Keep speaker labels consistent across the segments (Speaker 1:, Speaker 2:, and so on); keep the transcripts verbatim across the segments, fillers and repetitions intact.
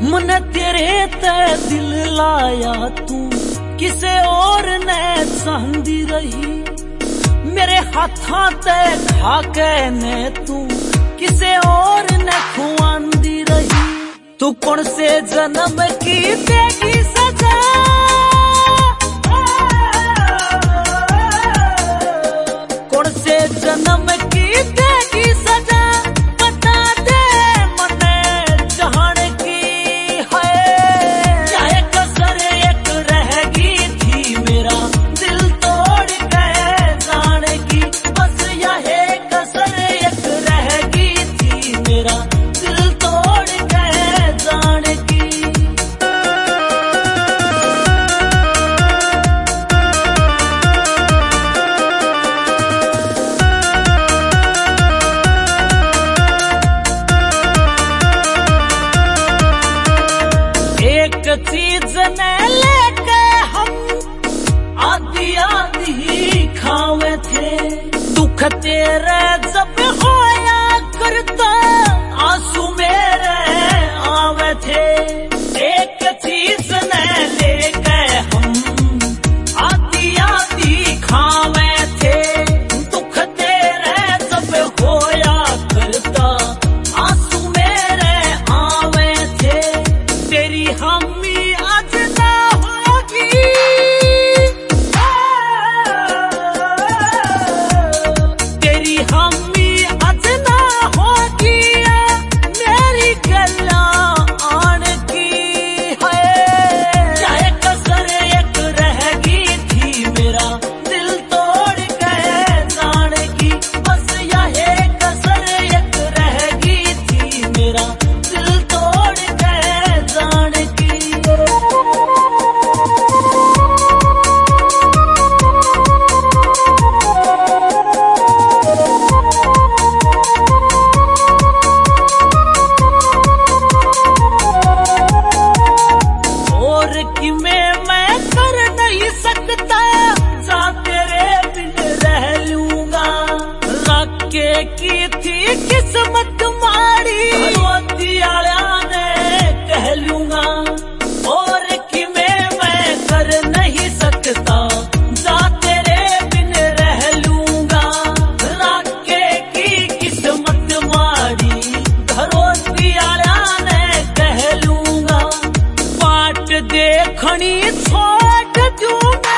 Speaker 1: मन तेरे ते दिल लाया तू किसे और ने चांदी रही, मेरे हाथा ते खाके ने तू किसे और ने खुआंदी रही। तू कौन से जन्म की देगी सजा, कौन से जन्म की देगी सजा, बता दे मने जहान की है। चाहे कसर एक रहेगी थी मेरा दिल तोड़ के जाने की, बस यह कसर एक रहेगी थी मेरा दिल तोड़ के जाने की। एक चीज ने लेके हम आधी आधी खावे थे, दुख तेरे जब होया करता आंसू मेरे आवे थे। एक चीज ने लेके हम आधी आधी खावे थे, दुख तेरे जब होया करता आंसू मेरे आवे थे। तेरी हमी आज ना होगी, तेरी हमी आज ना होगी, मेरी गल्ला आन की है। चाहे कसर एक रहेगी थी मेरा दिल तोड़ के जाने की, बस यह कसर एक रहेगी थी मेरा दिल तोड़ के जाने की। और कि मैं मैं कर नहीं सकता, जा तेरे बिन रह लूंगा। रख के की थी किस्मत मारी, रोती आला ने कह लूंगा। और कि मैं मैं कर नहीं सकता, जा तेरे बिन रह लूंगा। रख के की किस्मत मारी, रोती आला ने कह लूंगा। बाट देखनी छोड़ दूंगा,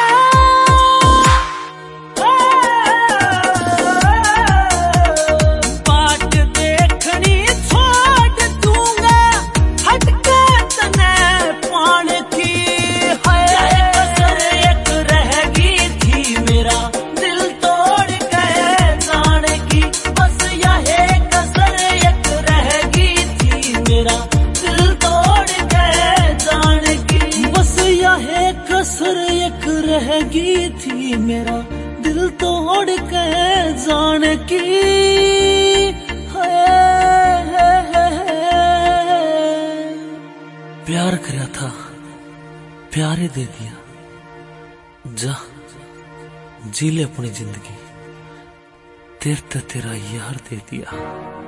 Speaker 1: बाट देखनी छोड़ दूंगा, हटके तने पान की है। कसर एक रहेगी थी मेरा दिल तोड़ के जाने की, बस यह कसर एक रहेगी थी मेरा दिल तोड़ के जाने की। बस यह कसर एक रहेगी थी मेरा दिल तोड़ के जाने की। प्यार करा था, प्यार ही दे दिया, जा जी ले अपनी जिंदगी, तेरे ते तेरा यार दे दिया।